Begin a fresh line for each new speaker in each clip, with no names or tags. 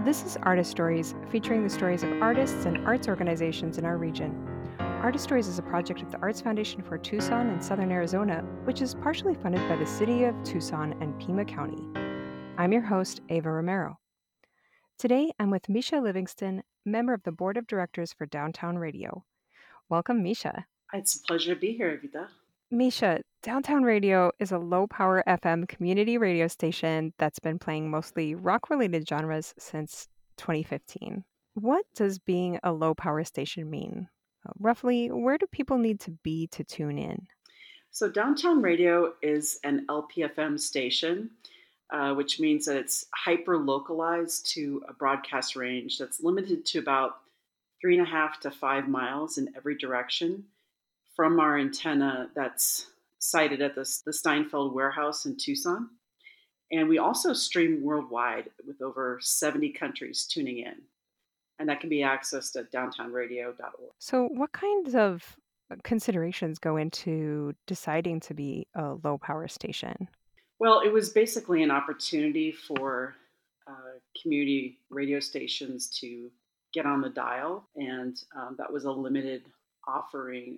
This is Artist Stories, featuring the stories of artists and arts organizations in our region. Artist Stories is a project of the Arts Foundation for Tucson and Southern Arizona, which is partially funded by the City of Tucson and Pima County. I'm your host, Ava Romero. Today, I'm with Misha Livingston, member of the Board of Directors for Downtown Radio. Welcome, Misha.
It's a pleasure to be here, Evita.
Misha, Downtown Radio is a low-power FM community radio station that's been playing mostly rock-related genres since 2015. What does being a low-power station mean? Roughly, where do people need to be to tune in?
So, Downtown Radio is an LPFM station, which means that it's hyper localized to a broadcast range that's limited to about 3.5 to 5 miles in every direction from our antenna that's sited at the Steinfeld warehouse in Tucson. And we also stream worldwide with over 70 countries tuning in. And that can be accessed at downtownradio.org.
So, what kinds of considerations go into deciding to be a low-power station?
Well, it was basically an opportunity for community radio stations to get on the dial, and that was a limited offering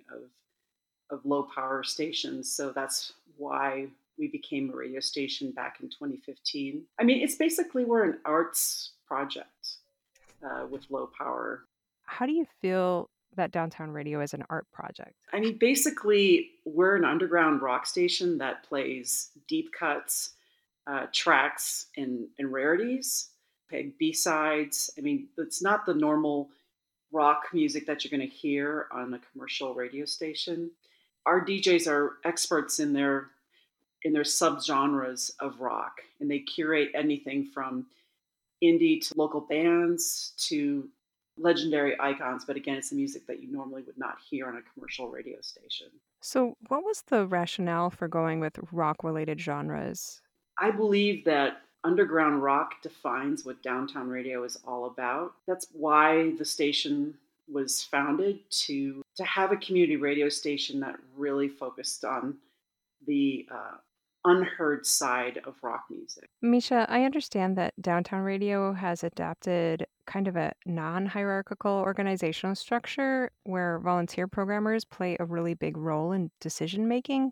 of low power stations. So that's why we became a radio station back in 2015. I mean, it's basically we're an arts project with low power.
How do you feel that Downtown Radio is an art project?
I mean, basically, we're an underground rock station that plays deep cuts, tracks, and rarities, okay, B-sides. I mean, it's not the normal rock music that you're going to hear on a commercial radio station. Our DJs are experts in their subgenres of rock, and they curate anything from indie to local bands to legendary icons. But again, it's the music that you normally would not hear on a commercial radio station.
So, what was the rationale for going with rock related genres?
I believe that underground rock defines what downtown radio is all about. That's why the station was founded to have a community radio station that really focused on the unheard side of rock music.
Misha, I understand that Downtown Radio has adapted kind of a non hierarchical organizational structure where volunteer programmers play a really big role in decision making.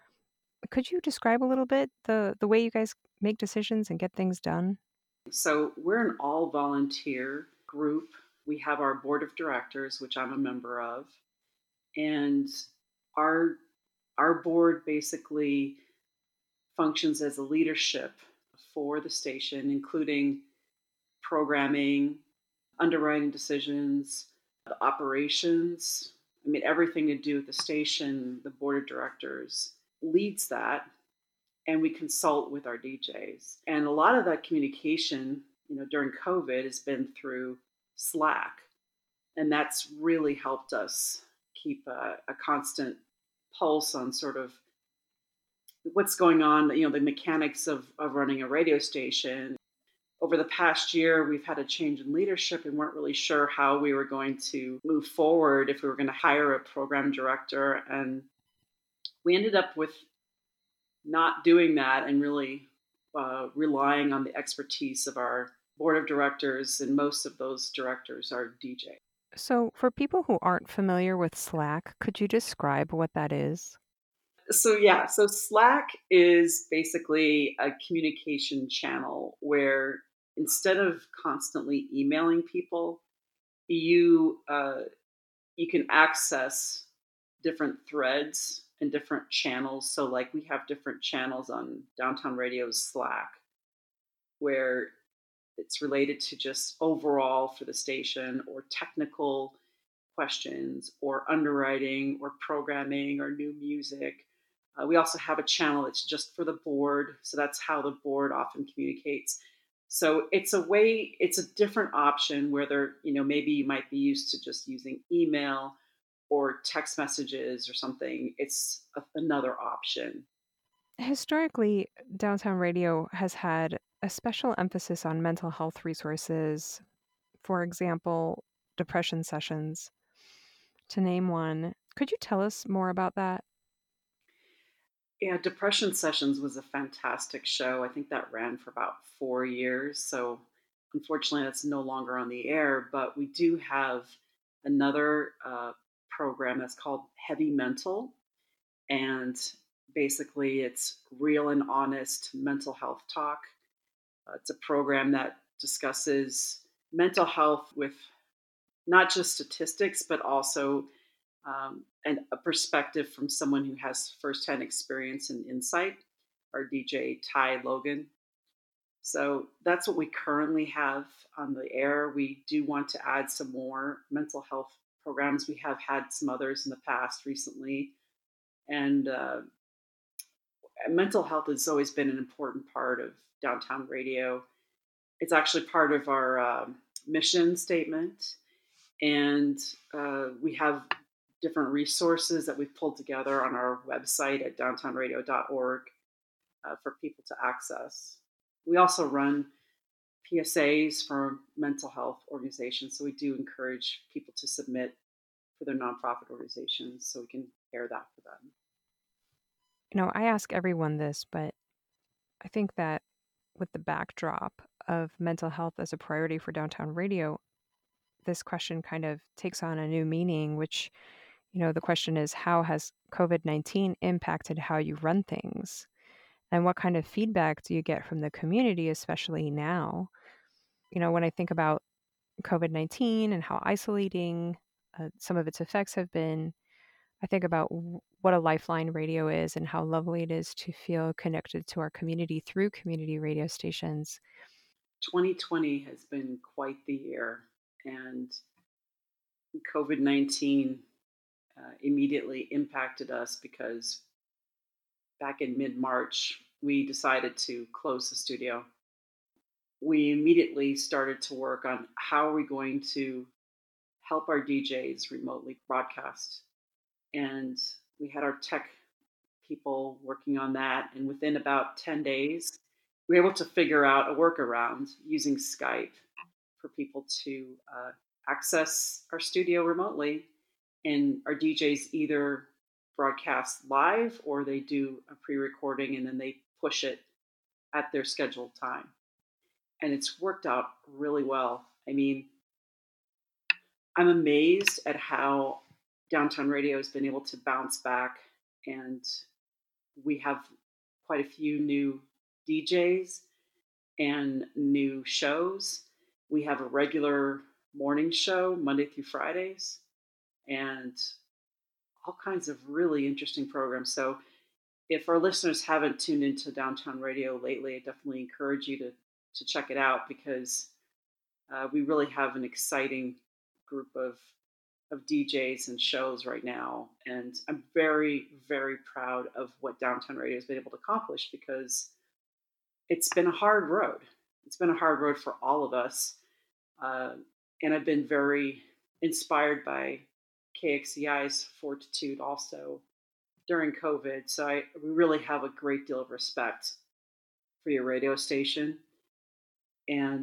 Could you describe a little bit the way you guys make decisions and get things done?
So we're an all volunteer group. We have our board of directors, which I'm a member of, and our our board basically functions as a leadership for the station, including programming, underwriting decisions, the operations. I mean, everything to do with the station, the board of directors leads that, and we consult with our DJs. And a lot of that communication, during COVID has been through Slack. And that's really helped us keep a constant pulse on sort of what's going on, the mechanics of running a radio station. Over the past year, we've had a change in leadership and weren't really sure how we were going to move forward, if we were going to hire a program director. And we ended up with not doing that and really relying on the expertise of our board of directors. And most of those directors are DJ.
So, for people who aren't familiar with Slack, could you describe what that is?
So Slack is basically a communication channel where instead of constantly emailing people, you you can access different threads and different channels. So like we have different channels on Downtown Radio's Slack where it's related to just overall for the station or technical questions or underwriting or programming or new music. We also have a channel that's just for the board. So that's how the board often communicates. So it's a different option where maybe you might be used to just using email or text messages or something. It's another option.
Historically, Downtown Radio has had a special emphasis on mental health resources, for example, depression sessions, to name one. Could you tell us more about that?
Yeah, Depression Sessions was a fantastic show. I think that ran for about 4 years. So unfortunately, that's no longer on the air, but we do have another program that's called Heavy Mental. And basically, it's real and honest mental health talk. It's a program that discusses mental health with not just statistics, but also a perspective from someone who has firsthand experience and insight, our DJ Ty Logan. So that's what we currently have on the air. We do want to add some more mental health programs. We have had some others in the past recently. And mental health has always been an important part of downtown radio. It's actually part of our mission statement. And we have different resources that we've pulled together on our website at downtownradio.org for people to access. We also run PSAs for mental health organizations, so we do encourage people to submit for their nonprofit organizations so we can air that for them.
I ask everyone this, but I think that with the backdrop of mental health as a priority for downtown radio, this question kind of takes on a new meaning, which, the question is, how has COVID-19 impacted how you run things? And what kind of feedback do you get from the community, especially now? When I think about COVID-19 and how isolating some of its effects have been, I think about what a lifeline radio is and how lovely it is to feel connected to our community through community radio stations.
2020 has been quite the year, and COVID-19 immediately impacted us because back in mid-March, we decided to close the studio. We immediately started to work on how are we going to help our DJs remotely broadcast. And we had our tech people working on that. And within about 10 days, we were able to figure out a workaround using Skype for people to access our studio remotely. And our DJs either broadcast live or they do a pre-recording and then they push it at their scheduled time. And it's worked out really well. I mean, I'm amazed at how downtown radio has been able to bounce back, and we have quite a few new DJs and new shows. We have a regular morning show Monday through Fridays and all kinds of really interesting programs. So if our listeners haven't tuned into downtown radio lately, I definitely encourage you to check it out because we really have an exciting group of DJs and shows right now. And I'm very, very proud of what downtown radio has been able to accomplish because it's been a hard road. It's been a hard road for all of us. And I've been very inspired by KXCI's fortitude also during COVID. So we really have a great deal of respect for your radio station. And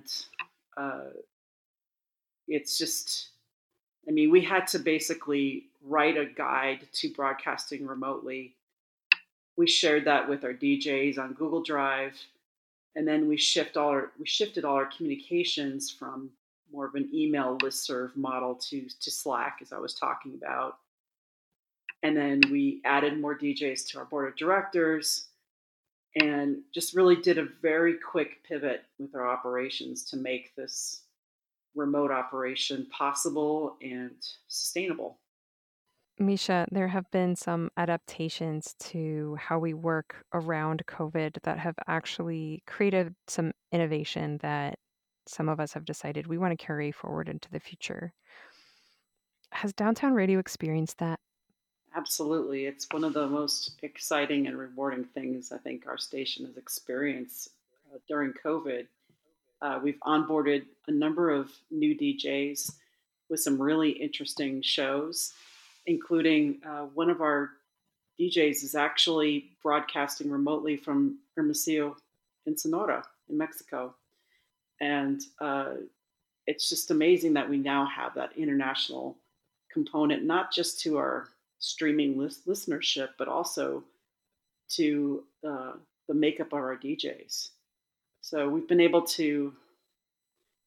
it's just, I mean, we had to basically write a guide to broadcasting remotely. We shared that with our DJs on Google Drive, and then we shifted all our communications from more of an email listserv model to Slack, as I was talking about. And then we added more DJs to our board of directors and just really did a very quick pivot with our operations to make this remote operation possible and sustainable.
Misha, there have been some adaptations to how we work around COVID that have actually created some innovation that some of us have decided we want to carry forward into the future. Has downtown radio experienced that?
Absolutely. It's one of the most exciting and rewarding things I think our station has experienced during COVID. We've onboarded a number of new DJs with some really interesting shows, including one of our DJs is actually broadcasting remotely from Hermosillo in Sonora in Mexico. And it's just amazing that we now have that international component, not just to our streaming listenership, but also to the makeup of our DJs. So we've been able to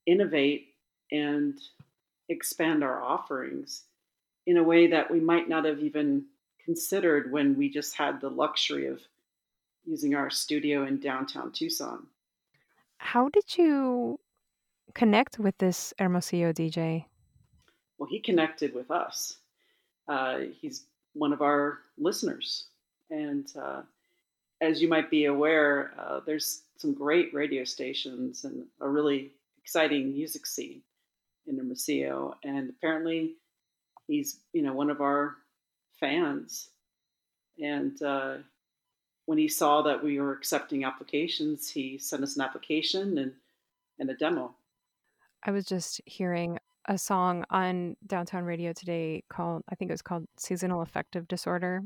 innovate and expand our offerings in a way that we might not have even considered when we just had the luxury of using our studio in downtown Tucson.
How did you connect with this Hermosillo DJ?
Well, he connected with us. He's one of our listeners. And as you might be aware, there's some great radio stations and a really exciting music scene in Hermosillo. And apparently he's, one of our fans. And when he saw that we were accepting applications, he sent us an application and a demo.
I was just hearing a song on downtown radio today called, I think it was called Seasonal Affective Disorder.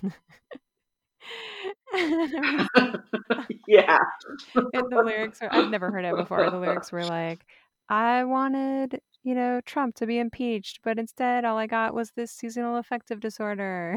Yeah.
And the lyrics are, I've never heard it before. The lyrics were like, I wanted, Trump to be impeached, but instead all I got was this seasonal affective disorder.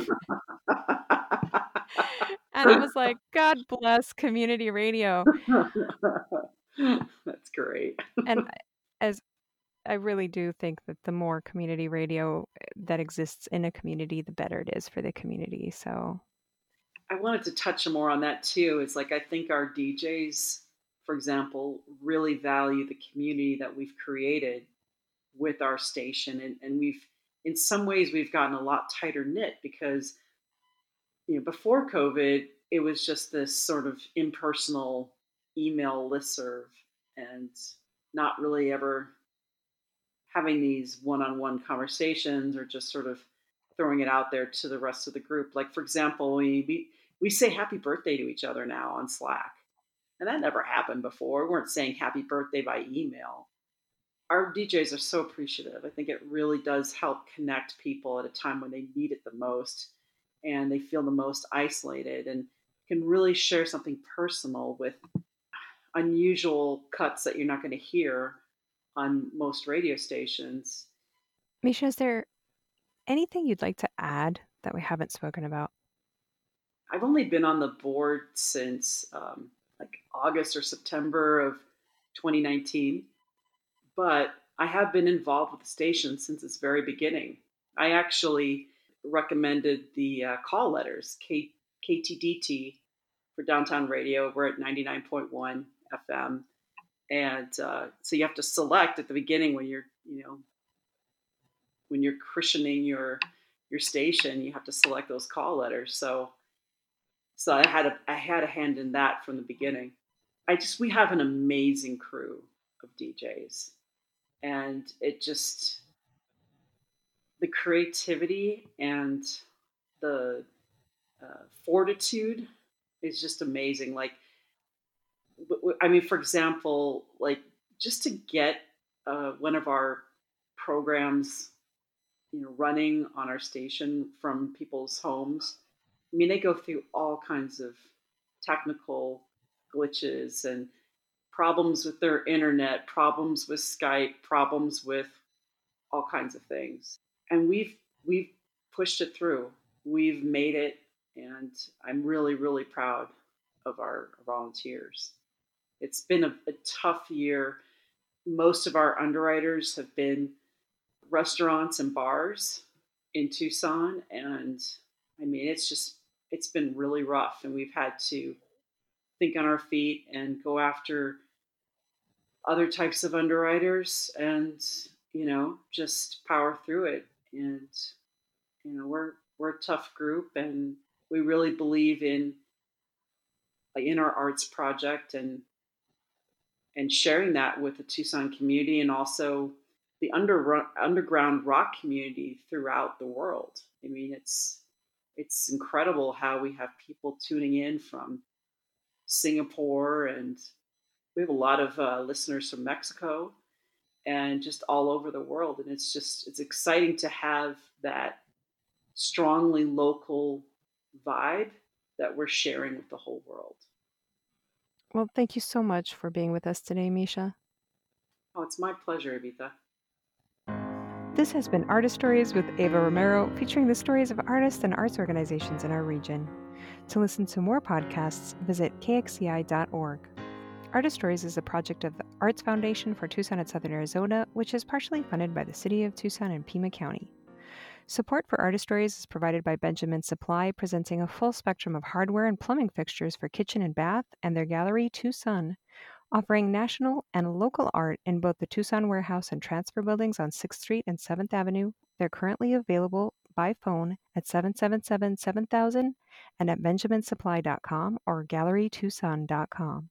And I was like, God bless community radio.
That's great.
And as I really do think that the more community radio that exists in a community, the better it is for the community. So
I wanted to touch more on that too. It's like I think our DJs, for example, really value the community that we've created with our station, and we've, in some ways, we've gotten a lot tighter knit because before COVID, it was just this sort of impersonal email listserv and not really ever having these one-on-one conversations or just sort of throwing it out there to the rest of the group. Like, for example, we say happy birthday to each other now on Slack. And that never happened before. We weren't saying happy birthday by email. Our DJs are so appreciative. I think it really does help connect people at a time when they need it the most and they feel the most isolated, and can really share something personal with unusual cuts that you're not going to hear on most radio stations.
Misha, is there anything you'd like to add that we haven't spoken about?
I've only been on the board since like August or September of 2019, but I have been involved with the station since its very beginning. I actually recommended the call letters, KTDT for downtown radio. We're at 99.1 FM. And so you have to select at the beginning when you're, when you're christening your station, you have to select those call letters. So I had a hand in that from the beginning. We have an amazing crew of DJs, and the creativity and the fortitude is just amazing. Like, I mean, for example, like just to get one of our programs, running on our station from people's homes. I mean, they go through all kinds of technical glitches and problems with their internet, problems with Skype, problems with all kinds of things. And we've pushed it through. We've made it, and I'm really, really proud of our volunteers. It's been a tough year. Most of our underwriters have been restaurants and bars in Tucson, and I mean, it's been really rough, and we've had to think on our feet and go after other types of underwriters and just power through it. And we're a tough group, and we really believe in our arts project and sharing that with the Tucson community, and also the underground rock community throughout the world. I mean, it's incredible how we have people tuning in from Singapore, and we have a lot of listeners from Mexico and just all over the world. And it's exciting to have that strongly local vibe that we're sharing with the whole world.
Well, thank you so much for being with us today, Misha.
Oh, it's my pleasure, Evita.
This has been Artist Stories with Ava Romero, featuring the stories of artists and arts organizations in our region. To listen to more podcasts, visit kxci.org. Artist Stories is a project of the Arts Foundation for Tucson and Southern Arizona, which is partially funded by the City of Tucson and Pima County. Support for Artist Stories is provided by Benjamin Supply, presenting a full spectrum of hardware and plumbing fixtures for kitchen and bath, and their gallery, Tucson, offering national and local art in both the Tucson Warehouse and Transfer buildings on 6th Street and 7th Avenue. They're currently available by phone at 777-7000 and at benjaminsupply.com or gallerytucson.com.